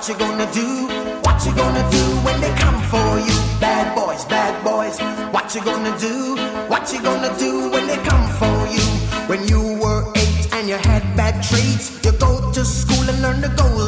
What you gonna do? What you gonna do when they come for you? Bad boys, bad boys. What you gonna do? What you gonna do when they come for you? When you were 8 and you had bad traits, you go to school and learn the goals